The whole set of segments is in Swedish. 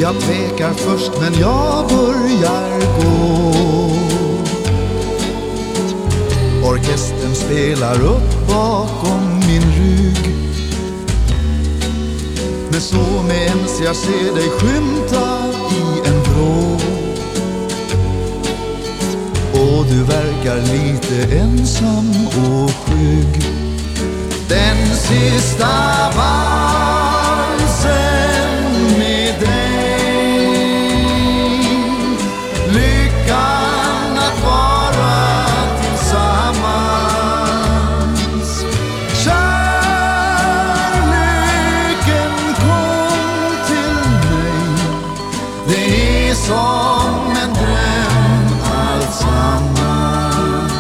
Jag tvekar först men jag börjar gå. Orkestern spelar upp bakom min rygg, men så mens jag ser dig skymta i en vrå. Och du verkar lite ensam och skygg. Den sista valsen med dig, lyckan att vara tillsammans. Kärleken kom till mig, det är som en dröm alltsammans.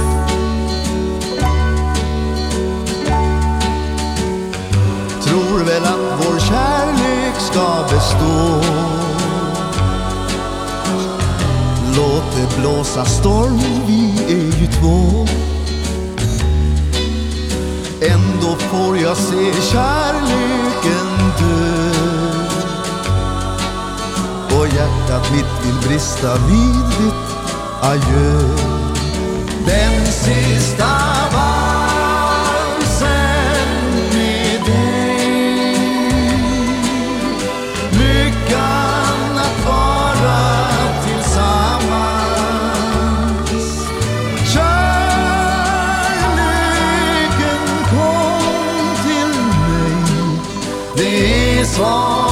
Tror väl att vår kärlek ska bestå. Låt det blåsa storm, vi är ju två. Ändå får jag se kärleken dö, och hjärtat mitt vill brista vid ditt adjö. Den sista valsen med dig, lyckan att vara tillsammans. Kärleken kom till mig, det är så